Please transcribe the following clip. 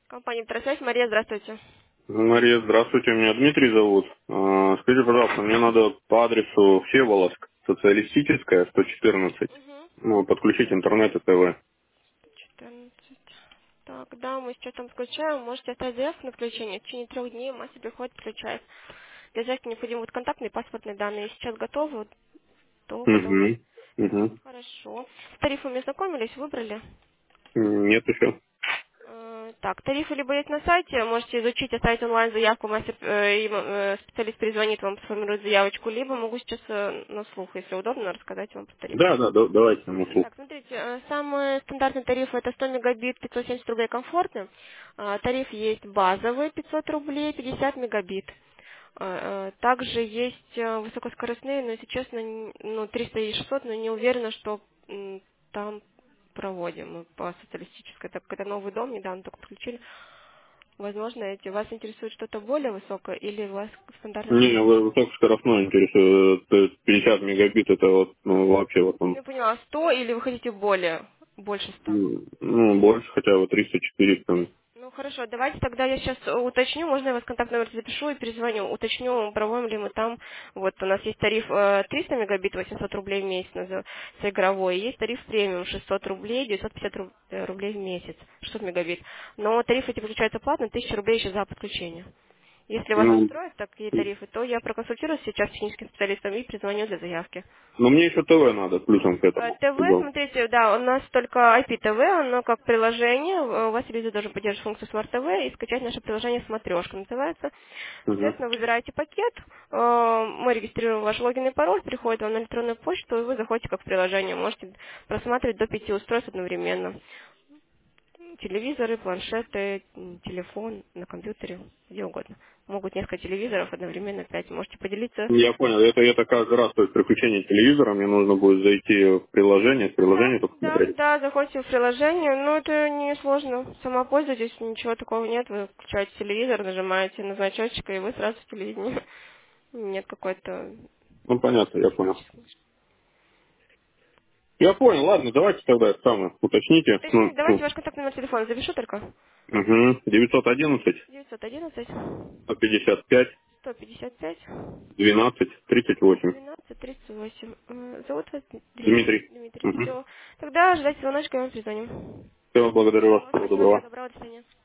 Компания «Второсвязь». Мария, здравствуйте. Мария, здравствуйте, меня Дмитрий зовут. Скажите, пожалуйста, мне надо по адресу Всеволожск, Социалистическая, 114, Угу. ну, подключить интернет и ТВ. 14. Так, да, мы сейчас там включаем. Можете оставить заявку на включение. В течение 3 дней мастер приходит, включает. Для заявки необходимы вот контактные и паспортные данные. Сейчас готовы, вот, то потом. Угу. Угу. Хорошо. С тарифами ознакомились, выбрали? Нет еще. Так, тарифы либо есть на сайте, можете изучить, оставить онлайн заявку, специалист перезвонит вам, сформирует заявочку, либо могу сейчас на слух, если удобно, рассказать вам про тариф. Да, да, давайте на слух. Так, смотрите, самый стандартный тариф это 100 мегабит, 570 рублей комфортно. Тариф есть базовый, 500 рублей, 50 мегабит. Также есть высокоскоростные, но, если честно, 300 и 600, но не уверена, что там проводим мы по социалистической, так как это новый дом, недавно только подключили. Возможно, вас интересует что-то более высокое или у вас стандартный Не, тариф? высокоскоростной интересует. 50 мегабит, это вот, ну, вообще вот он. Я поняла, 100 или вы хотите больше 100? Ну, больше хотя бы 300-400. Ну хорошо, давайте тогда я сейчас уточню, можно я вас контактный номер запишу и перезвоню, уточню, проводим ли мы там, вот у нас есть тариф 300 мегабит, 800 рублей в месяц с игровой, есть тариф премиум 600 рублей, 950 рублей в месяц, 600 мегабит, но тарифы эти получаются платно, 1000 рублей еще за подключение. Если вас Ну, устроят такие тарифы, то я проконсультируюсь сейчас с техническим специалистом и перезвоню для заявки. но мне еще ТВ надо, плюсом к этому. ТВ, смотрите, да, у нас только IP-ТВ, оно как приложение, у вас телевизор должен поддерживать функцию Smart TV и скачать наше приложение «Смотрешка» называется. Угу. Соответственно, выбираете пакет, мы регистрируем ваш логин и пароль, приходит вам на электронную почту, и вы заходите как в приложение, можете просматривать до 5 устройств одновременно. Телевизоры, планшеты, телефон, на компьютере, где угодно. Могут несколько телевизоров одновременно, 5. Можете поделиться. Я понял, это каждый раз, то есть при включении телевизора мне нужно будет зайти в Да, приложение только да, смотреть. да, заходите в приложение, но это не сложно. Сама пользуйтесь, ничего такого нет. Вы включаете телевизор, нажимаете на значочек, и вы сразу в телевидении. Нет какой-то Ну, понятно, я понял. технической. Я понял, ладно, давайте тогда это самое, уточните. Точнее, давайте ваш контактный номер телефона запишу только. Угу. 911 911 155 155 12 38. 12 38. Зовут вас Дмитрий. Дмитрий. Дмитрий. Угу. Все. Тогда ждайте звоночка, и мы перезвоним. Все, благодарю Все, вас, вам всего спасибо, всего доброго. доброго, до свидания.